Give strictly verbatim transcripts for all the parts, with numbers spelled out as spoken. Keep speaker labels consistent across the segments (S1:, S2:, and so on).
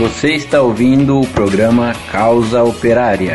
S1: Você está ouvindo o programa Causa Operária.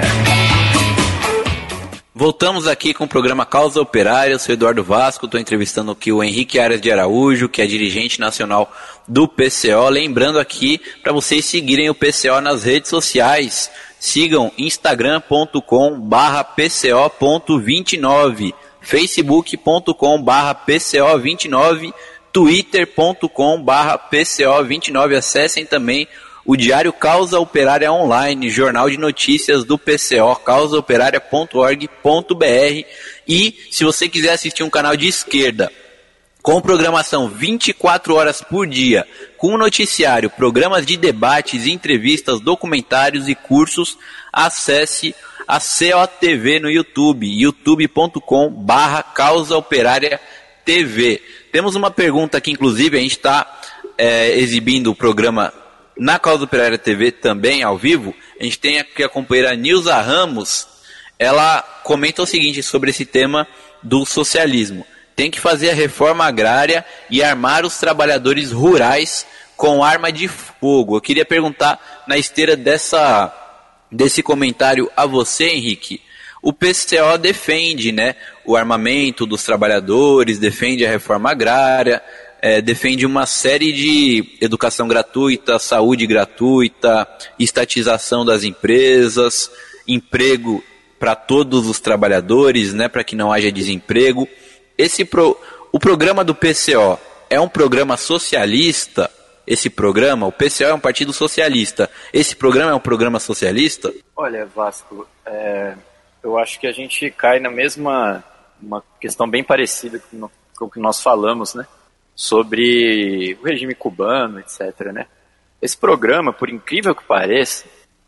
S2: Voltamos aqui com o programa Causa Operária. Eu sou Eduardo Vasco, estou entrevistando aqui o Henrique Arias de Araújo, que é dirigente nacional do P C O. Lembrando aqui para vocês seguirem o P C O nas redes sociais. Sigam instagram ponto com barra P C O ponto vinte e nove, facebook ponto com barra P C O vinte e nove, twitter ponto com barra P C O vinte e nove. Acessem também o Diário Causa Operária Online, jornal de notícias do P C O, causa operária ponto org ponto br. E se você quiser assistir um canal de esquerda com programação vinte e quatro horas por dia, com noticiário, programas de debates, entrevistas, documentários e cursos, acesse a C O T V no YouTube, youtube ponto com barra causa operária T V. Temos uma pergunta aqui, inclusive, a gente está é, exibindo o programa na Causa Operária T V também, ao vivo. A gente tem aqui a companheira Nilza Ramos. Ela comenta o seguinte sobre esse tema do socialismo: tem que fazer a reforma agrária e armar os trabalhadores rurais com arma de fogo. Eu queria perguntar, na esteira dessa, desse comentário a você, Henrique, o P C O defende, né, o armamento dos trabalhadores, defende a reforma agrária, É, defende uma série de educação gratuita, saúde gratuita, estatização das empresas, emprego para todos os trabalhadores, né, para que não haja desemprego. Esse pro, o programa do P C O é um programa socialista? Esse programa, o P C O é um partido socialista. Esse programa é um programa socialista?
S3: Olha, Vasco, é, eu acho que a gente cai na mesma uma questão bem parecida com, com o que nós falamos, né? Sobre o regime cubano, etcétera, né? Esse programa, por incrível que pareça,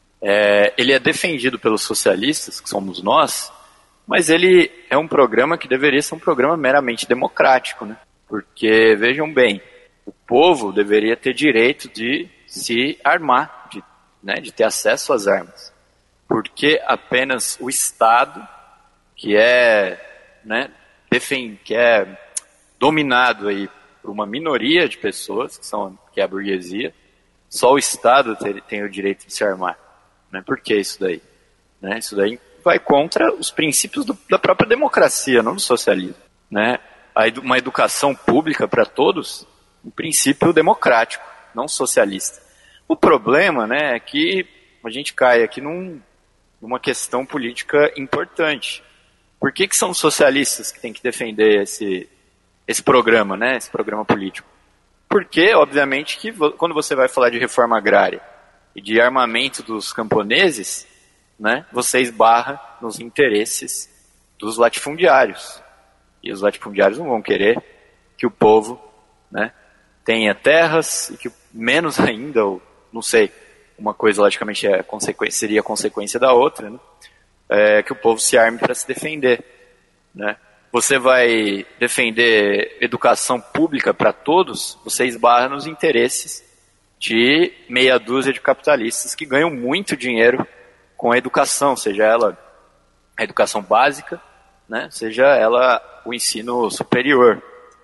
S3: é, ele é defendido pelos socialistas, que somos nós, mas ele é um programa que deveria ser um programa meramente democrático, né? Porque, vejam bem, o povo deveria ter direito de se armar, de, né, de ter acesso às armas. Porque apenas o Estado, que é, né, defend, que é dominado aí por uma minoria de pessoas, que, são, que é a burguesia, só o Estado ter, tem o direito de se armar. Né? Por que isso daí? Né? Isso daí vai contra os princípios do, da própria democracia, não do socialismo. Né? A edu, uma educação pública para todos, um princípio democrático, não socialista. O problema, né, é que a gente cai aqui num, numa questão política importante. Por que, que são os socialistas que têm que defender esse... esse programa, né, esse programa político? Porque, obviamente, que quando você vai falar de reforma agrária e de armamento dos camponeses, né, você esbarra nos interesses dos latifundiários. E os latifundiários não vão querer que o povo, né, tenha terras e que, menos ainda, ou não sei, uma coisa logicamente é consequência, seria consequência da outra, né, é, que o povo se arme para se defender, né. Você vai defender educação pública para todos, você esbarra nos interesses de meia dúzia de capitalistas que ganham muito dinheiro com a educação, seja ela a educação básica, né, seja ela o ensino superior.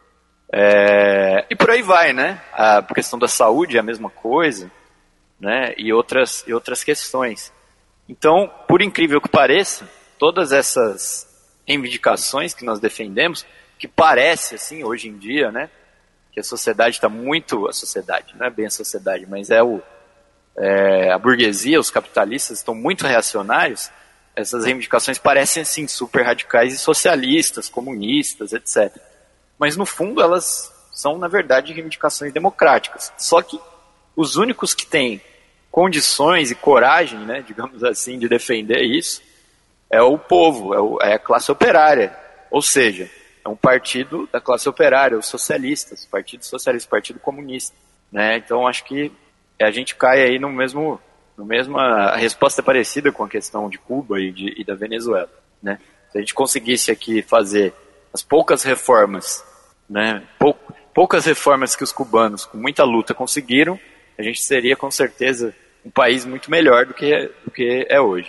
S3: É, e por aí vai, né? A questão da saúde é a mesma coisa, né, e outras, e outras questões. Então, por incrível que pareça, todas essas reivindicações que nós defendemos, que parece assim hoje em dia, né, que a sociedade está muito, a sociedade, não é bem a sociedade, mas é, o, é a burguesia, os capitalistas estão muito reacionários. Essas reivindicações parecem assim super radicais e socialistas, comunistas, etcétera. Mas no fundo elas são na verdade reivindicações democráticas. Só que os únicos que têm condições e coragem, né, digamos assim, de defender isso é o povo, é, o, é a classe operária, ou seja, é um partido da classe operária, os socialistas, o Partido Socialista, o Partido Comunista, né? Então acho que a gente cai aí no mesmo, no mesmo, a resposta é parecida com a questão de Cuba e, de, e da Venezuela, né? Se a gente conseguisse aqui fazer as poucas reformas, né, pou, poucas reformas que os cubanos com muita luta conseguiram, a gente seria com certeza um país muito melhor do que, do que é hoje, né?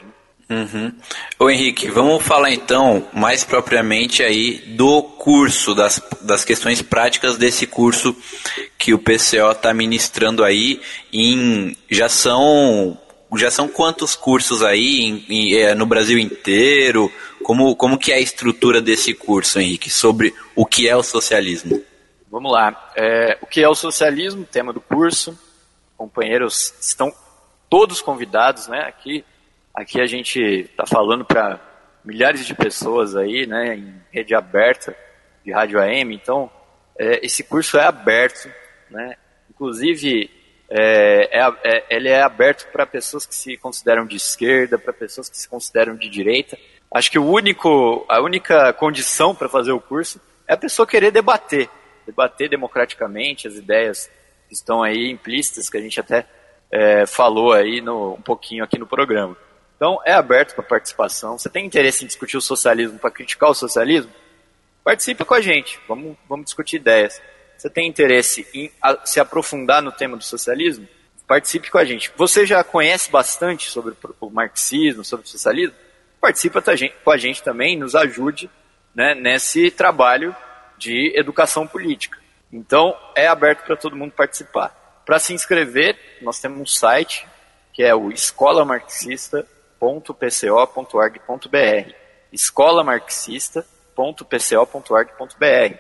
S2: Uhum. Ô Henrique, vamos falar então mais propriamente aí do curso, das, das questões práticas desse curso que o P C O está ministrando aí. Em, já são já são quantos cursos aí em, em, é, no Brasil inteiro? Como, como que é a estrutura desse curso, Henrique, sobre o que é o socialismo?
S3: Vamos lá. É, o que é o socialismo? Tema do curso. Companheiros estão todos convidados, né? Aqui Aqui a gente está falando para milhares de pessoas aí, né, em rede aberta de rádio A M, então é, esse curso é aberto, né, inclusive é, é, é, ele é aberto para pessoas que se consideram de esquerda, para pessoas que se consideram de direita. Acho que o único, a única condição para fazer o curso é a pessoa querer debater, debater democraticamente as ideias que estão aí implícitas, que a gente até é, falou aí no, um pouquinho aqui no programa. Então, é aberto para participação. Você tem interesse em discutir o socialismo, para criticar o socialismo? Participa com a gente, vamos, vamos discutir ideias. Você tem interesse em a, se aprofundar no tema do socialismo? Participe com a gente. Você já conhece bastante sobre o marxismo, sobre o socialismo? Participa com a gente também, nos ajude, né, nesse trabalho de educação política. Então, é aberto para todo mundo participar. Para se inscrever, nós temos um site, que é o escola marxista ponto p c o ponto org ponto b r, escola marxista ponto p c o ponto org ponto b r.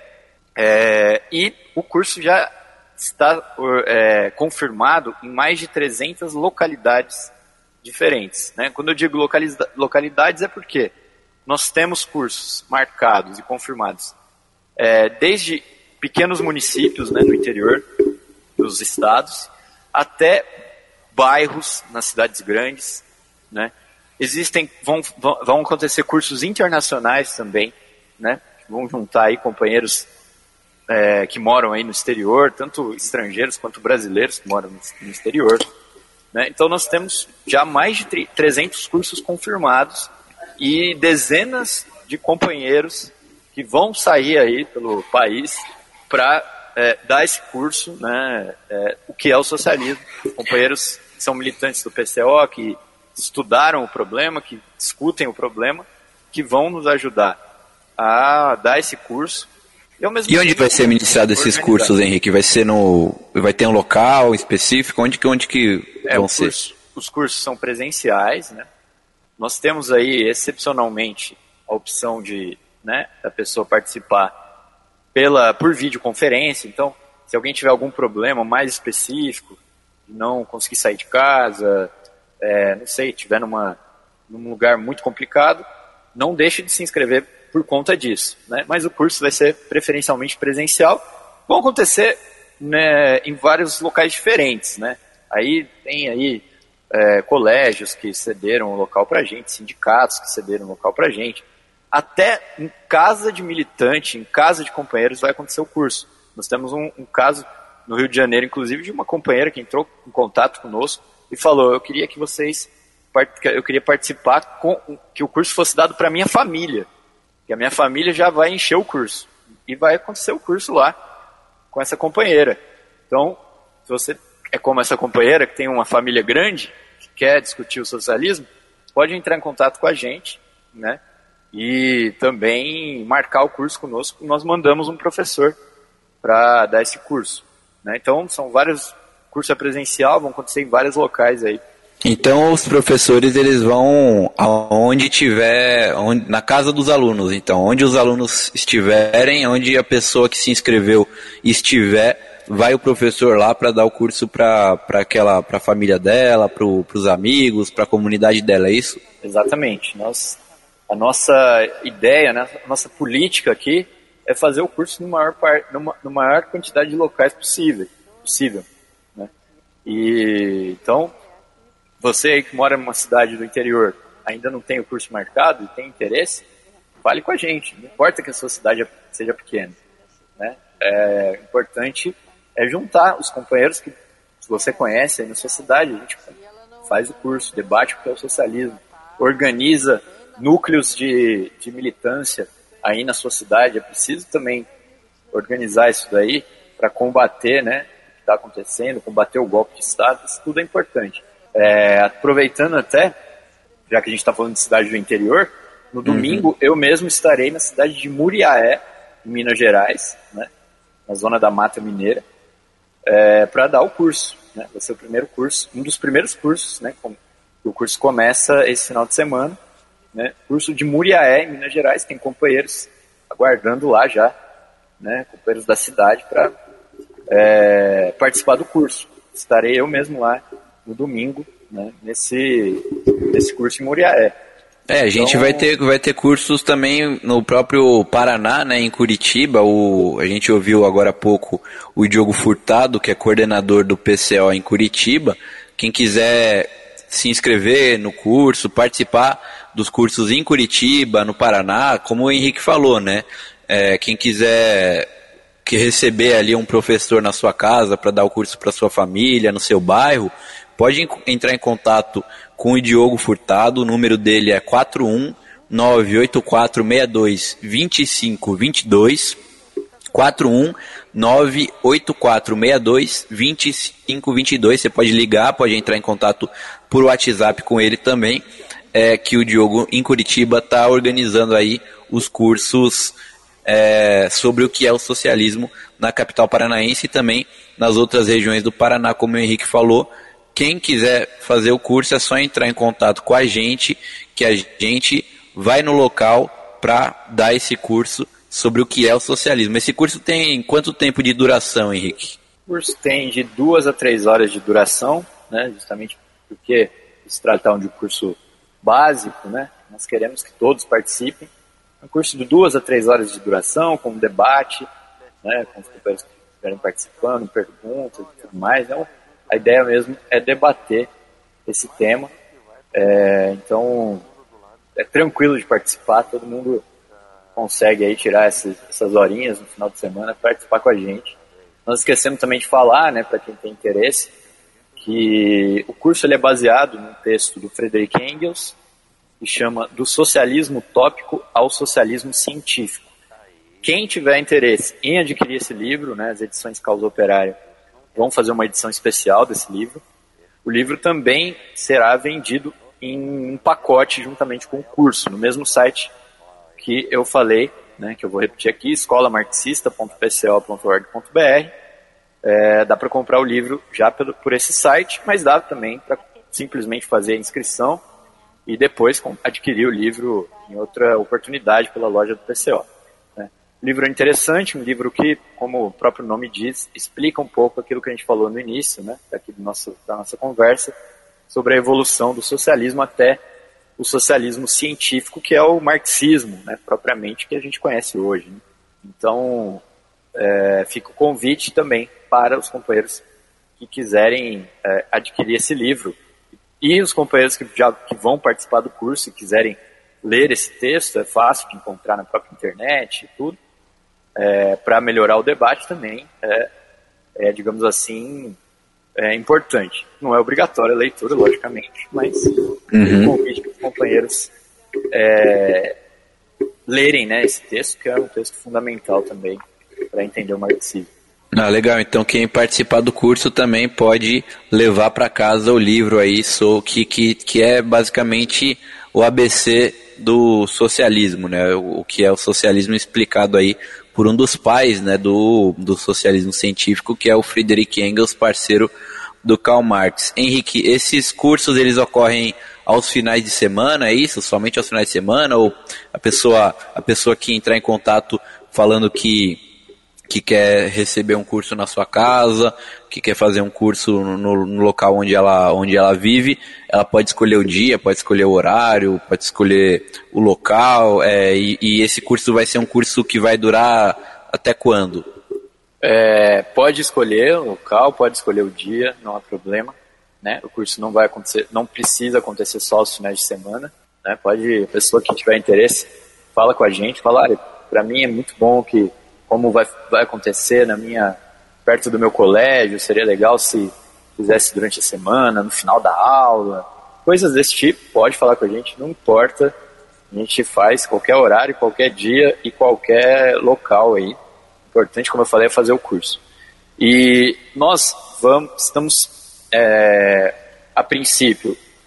S3: É, e o curso já está é, confirmado em mais de trezentas localidades diferentes, né? Quando eu digo localidades é porque nós temos cursos marcados e confirmados é, desde pequenos municípios, né, no interior dos estados até bairros nas cidades grandes, né? Existem, vão, vão acontecer cursos internacionais também, né? Vão juntar aí companheiros é, que moram aí no exterior, tanto estrangeiros quanto brasileiros que moram no exterior, né? Então nós temos já mais de trezentos cursos confirmados e dezenas de companheiros que vão sair aí pelo país para é, dar esse curso, né? É, o que é o socialismo. Companheiros que são militantes do P C O, que estudaram o problema, que discutem o problema, que vão nos ajudar a dar esse curso. E, ao mesmo
S2: e onde
S3: tempo,
S2: vai ser ministrado esses cursos, Henrique? Vai ser no, vai ter um local específico? Onde que, onde que
S3: é,
S2: vão
S3: curso,
S2: ser?
S3: Os cursos são presenciais, né? Nós temos aí, excepcionalmente, a opção de, né, da pessoa participar pela, por videoconferência. Então, se alguém tiver algum problema mais específico, não conseguir sair de casa, É, não sei, estiver numa, num lugar muito complicado, não deixe de se inscrever por conta disso, né? Mas o curso vai ser preferencialmente presencial. Vão acontecer, né, em vários locais diferentes, né? Aí tem aí é, colégios que cederam o local para a gente, sindicatos que cederam o local para a gente. Até em casa de militante, em casa de companheiros vai acontecer o curso. Nós temos um, um caso no Rio de Janeiro, inclusive, de uma companheira que entrou em contato conosco e falou, eu queria que vocês, eu queria participar, com, que o curso fosse dado para a minha família, que a minha família já vai encher o curso, e vai acontecer o curso lá, com essa companheira. Então, se você é como essa companheira, que tem uma família grande, que quer discutir o socialismo, pode entrar em contato com a gente, né, e também marcar o curso conosco, nós mandamos um professor para dar esse curso, né? Então, são vários... O curso é presencial, vão acontecer em vários locais aí.
S2: Então os professores eles vão aonde tiver, onde, na casa dos alunos, então, onde os alunos estiverem, onde a pessoa que se inscreveu estiver, vai o professor lá para dar o curso para aquela, para a família dela, para os amigos, para a comunidade dela, é isso?
S3: Exatamente. Nós, a nossa ideia, né, a nossa política aqui é fazer o curso no maior, numa, no maior quantidade de locais possível. possível. E então, você aí que mora numa cidade do interior, ainda não tem o curso marcado e tem interesse, fale com a gente, não importa que a sua cidade seja pequena, né? É importante é juntar os companheiros que você conhece aí na sua cidade, a gente faz o curso, debate o que é o socialismo, organiza núcleos de, de militância aí na sua cidade, é preciso também organizar isso daí para combater, né, está acontecendo, combater o golpe de Estado, isso tudo é importante. É, aproveitando até, já que a gente está falando de cidade do interior, no domingo uhum. eu mesmo estarei na cidade de Muriaé, em Minas Gerais, né, na zona da Mata Mineira, é, para dar o curso. Né, vai ser o primeiro curso, um dos primeiros cursos, né, com, o curso começa esse final de semana, né, curso de Muriaé, em Minas Gerais, tem companheiros aguardando lá já, né, companheiros da cidade para é, participar do curso. Estarei eu mesmo lá no domingo, né, nesse, nesse curso em Muriaé.
S2: É, a gente
S3: então,
S2: vai ter, vai ter cursos também no próprio Paraná, né, em Curitiba. O, a gente ouviu agora há pouco o Diogo Furtado, que é coordenador do P C O em Curitiba. Quem quiser se inscrever no curso, participar dos cursos em Curitiba, no Paraná, como o Henrique falou, né, é, quem quiser que receber ali um professor na sua casa para dar o curso para sua família, no seu bairro, pode entrar em contato com o Diogo Furtado. O número dele é quatro um nove oito quatro seis dois dois cinco dois dois, quatro um nove oito quatro seis dois dois cinco dois dois. Você pode ligar, pode entrar em contato por WhatsApp com ele também, é, que o Diogo em Curitiba está organizando aí os cursos é, sobre o que é o socialismo na capital paranaense e também nas outras regiões do Paraná, como o Henrique falou. Quem quiser fazer o curso é só entrar em contato com a gente, que a gente vai no local para dar esse curso sobre o que é o socialismo. Esse curso tem quanto tempo de duração, Henrique?
S3: O curso tem de duas a três horas de duração, né, justamente porque se trata de um curso básico, né, nós queremos que todos participem. É um curso de duas a três horas de duração, com debate, né, com os companheiros que estiverem participando, perguntas e tudo mais. Então, a ideia mesmo é debater esse tema. É, então, é tranquilo de participar, todo mundo consegue aí tirar essas, essas horinhas no final de semana para participar com a gente. Nós esquecemos também de falar, né, para quem tem interesse, que o curso ele é baseado num texto do Friedrich Engels, que chama Do Socialismo Utópico ao Socialismo Científico. Quem tiver interesse em adquirir esse livro, né, as edições Causa Operária vão fazer uma edição especial desse livro. O livro também será vendido em um pacote juntamente com o curso, no mesmo site que eu falei, né, que eu vou repetir aqui, escola marxista ponto p c o ponto org ponto b r. É, dá para comprar o livro já por, por esse site, mas dá também para simplesmente fazer a inscrição e depois adquirir o livro em outra oportunidade pela loja do P C O. Um livro interessante, um livro que, como o próprio nome diz, explica um pouco aquilo que a gente falou no início, né, aqui do nosso, da nossa conversa, sobre a evolução do socialismo até o socialismo científico, que é o marxismo, né, propriamente, que a gente conhece hoje. Né? Então, é, fica o convite também para os companheiros que quiserem é, adquirir esse livro. E os companheiros que, já, que vão participar do curso e quiserem ler esse texto, é fácil de encontrar na própria internet e tudo. É, para melhorar o debate também, é, é, digamos assim, é importante. Não é obrigatória a leitura, logicamente, mas uhum. eu convido que os companheiros é, lerem, né, esse texto, que é um texto fundamental também para entender o marxismo.
S2: Ah, legal, então quem participar do curso também pode levar para casa o livro aí, so, que, que, que é basicamente o A B C do socialismo, né, o, o que é o socialismo explicado aí por um dos pais, né, do, do socialismo científico, que é o Friedrich Engels, parceiro do Karl Marx. Henrique, esses cursos eles ocorrem aos finais de semana, é isso? Somente aos finais de semana? Ou a pessoa, a pessoa que entrar em contato falando que, que quer receber um curso na sua casa, que quer fazer um curso no, no local onde ela, onde ela vive, ela pode escolher o dia, pode escolher o horário, pode escolher o local, é, e, e esse curso vai ser um curso que vai durar até quando?
S3: É, pode escolher o local, pode escolher o dia, não há problema, né? O curso não vai acontecer, não precisa acontecer só aos finais de semana, né? Pode, a pessoa que tiver interesse, fala com a gente, fala, ah, para mim é muito bom que, como vai, vai acontecer na minha, perto do meu colégio, seria legal se fizesse durante a semana, no final da aula, coisas desse tipo, pode falar com a gente, não importa, a gente faz qualquer horário, qualquer dia e qualquer local aí. O importante, como eu falei, é fazer o curso. E nós vamos, estamos, é, a princípio,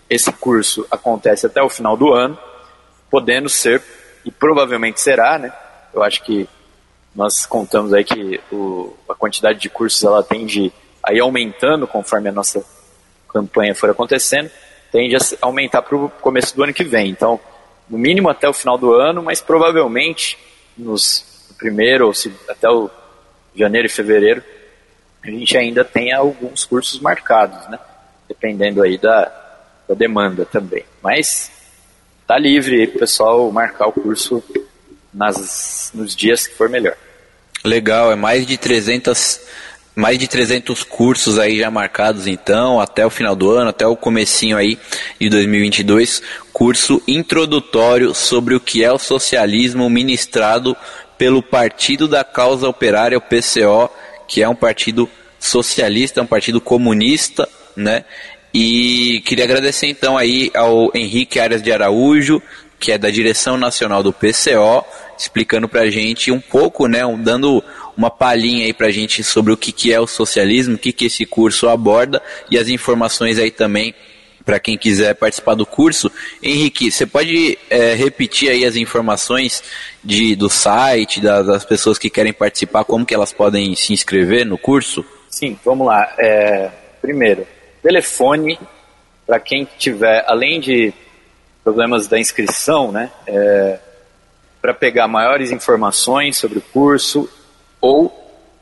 S3: esse curso acontece até o final do ano, podendo ser, e provavelmente será, né? Eu acho que nós contamos aí que o, a quantidade de cursos ela tende a ir aumentando conforme a nossa campanha for acontecendo, tende a aumentar para o começo do ano que vem. Então, no mínimo até o final do ano, mas provavelmente nos no primeiro ou se, até o janeiro e fevereiro, a gente ainda tem alguns cursos marcados, né? Dependendo aí da, da demanda também. Mas tá livre aí pro pessoal marcar o curso nas, nos dias que for melhor.
S2: Legal, é mais de trezentos, mais de trezentos cursos aí já marcados então, até o final do ano, até o comecinho aí de dois mil e vinte e dois, curso introdutório sobre o que é o socialismo ministrado pelo Partido da Causa Operária, o P C O, que é um partido socialista, um partido comunista, né? E queria agradecer então aí ao Henrique Arias de Araújo, que é da direção nacional do P C O, explicando pra gente um pouco, né, um, dando uma palhinha aí pra gente sobre o que, que é o socialismo, o que, que esse curso aborda e as informações aí também para quem quiser participar do curso. Henrique, você pode é, repetir aí as informações de, do site, da, das pessoas que querem participar, como que elas podem se inscrever no curso?
S3: Sim, vamos lá. É, primeiro, telefone, para quem tiver, além de problemas da inscrição, né, é, para pegar maiores informações sobre o curso ou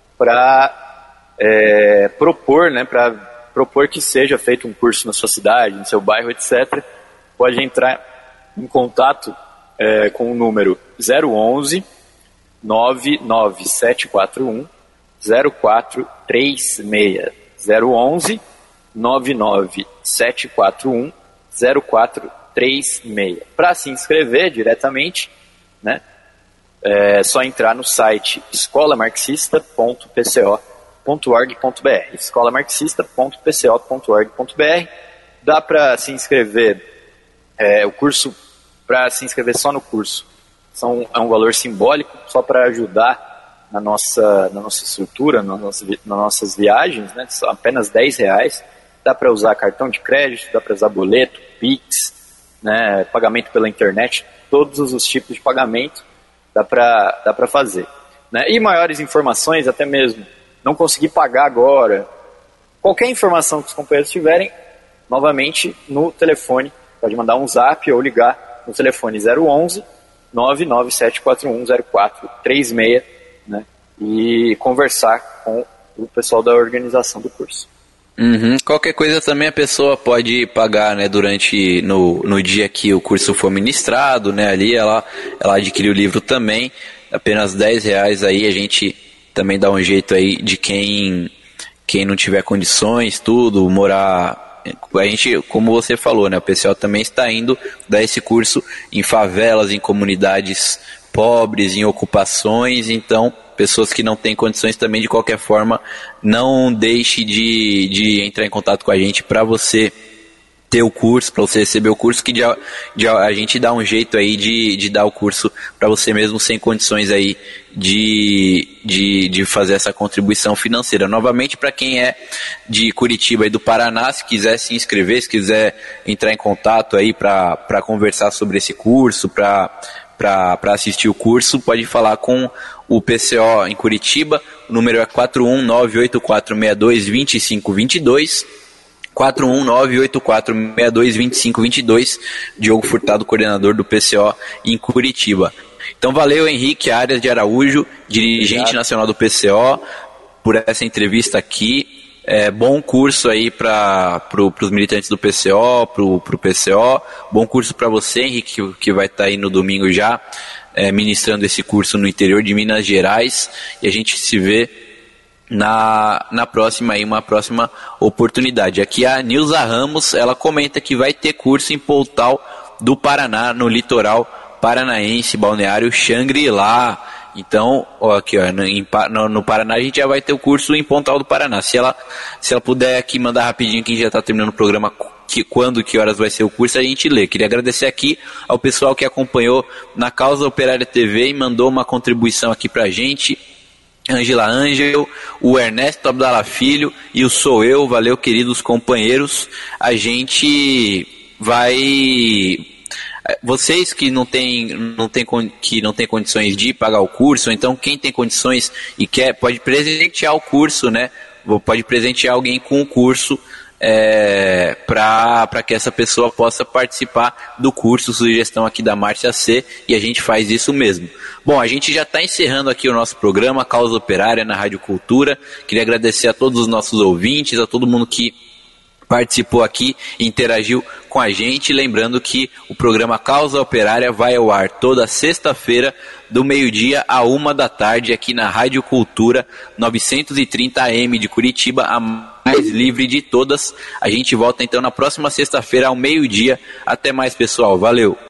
S3: para é, propor, né, para propor que seja feito um curso na sua cidade, no seu bairro, etcétera, pode entrar em contato é, com o número zero onze, nove nove sete quatro um, zero quatro três seis. zero onze, nove nove sete quatro um, zero quatro três seis. Para se inscrever diretamente, né, é só entrar no site escola marxista ponto p c o ponto org ponto b r, escola marxista ponto p c o ponto org ponto b r. Dá para se inscrever, é, o curso, para se inscrever só no curso, são, é um valor simbólico, só para ajudar na nossa, na nossa estrutura, na nossa, nas nossas viagens, né, são apenas dez reais. Dá para usar cartão de crédito, dá para usar boleto, Pix, né, pagamento pela internet, todos os tipos de pagamento dá para dá para fazer, né? E maiores informações, até mesmo não conseguir pagar agora, qualquer informação que os companheiros tiverem, novamente no telefone, pode mandar um zap ou ligar no telefone zero onze, nove nove sete quatro um, zero quatro três seis, né, e conversar com o pessoal da organização do curso.
S2: Uhum. Qualquer coisa também a pessoa pode pagar, né, durante, no, no dia que o curso for ministrado, né, ali ela, ela adquire o livro também, apenas dez reais aí, a gente também dá um jeito aí de quem, quem não tiver condições, tudo, morar, a gente, como você falou, né, o P C O também está indo dar esse curso em favelas, em comunidades pobres, em ocupações, então pessoas que não têm condições também, de qualquer forma, não deixe de, de entrar em contato com a gente para você ter o curso, para você receber o curso, que já, já a gente dá um jeito aí de, de dar o curso para você mesmo sem condições aí de, de, de fazer essa contribuição financeira. Novamente, para quem é de Curitiba e do Paraná, se quiser se inscrever, se quiser entrar em contato aí para conversar sobre esse curso, para para assistir o curso, pode falar com o P C O em Curitiba. O número é quatro um nove oito quatro seis dois dois cinco dois dois, quatro um nove oito quatro seis dois dois cinco dois dois, Diogo Furtado, coordenador do P C O em Curitiba. Então valeu, Henrique Arias de Araújo, dirigente Obrigado. nacional do P C O, por essa entrevista aqui. É, bom curso aí para pro, os militantes do P C O, para o P C O. Bom curso para você, Henrique, que, que vai estar tá aí no domingo já, é, ministrando esse curso no interior de Minas Gerais. E a gente se vê na, na próxima, aí, uma próxima oportunidade. Aqui a Nilza Ramos, ela comenta que vai ter curso em Pontal do Paraná, no litoral paranaense, balneário Xangri-Lá. Então, ó, aqui, ó, no, no Paraná a gente já vai ter o curso em Pontal do Paraná. Se ela, se ela puder aqui mandar rapidinho, que já está terminando o programa, que, quando, que horas vai ser o curso, a gente lê. Queria agradecer aqui ao pessoal que acompanhou na Causa Operária T V e mandou uma contribuição aqui pra gente. Angela Ângel, o Ernesto Abdala Filho e o Sou Eu. Valeu, queridos companheiros. A gente vai... Vocês que não têm, não têm, que não têm condições de pagar o curso, então quem tem condições e quer, pode presentear o curso, né? Pode presentear alguém com o curso é, para que essa pessoa possa participar do curso. Sugestão aqui da Márcia C, e a gente faz isso mesmo. Bom, a gente já está encerrando aqui o nosso programa Causa Operária na Rádio Cultura. Queria agradecer a todos os nossos ouvintes, a todo mundo que participou aqui, interagiu com a gente, lembrando que o programa Causa Operária vai ao ar toda sexta-feira, do meio-dia a uma da tarde, aqui na Rádio Cultura, novecentos e trinta A M de Curitiba, a mais livre de todas. A gente volta então na próxima sexta-feira ao meio-dia. Até mais, pessoal. Valeu!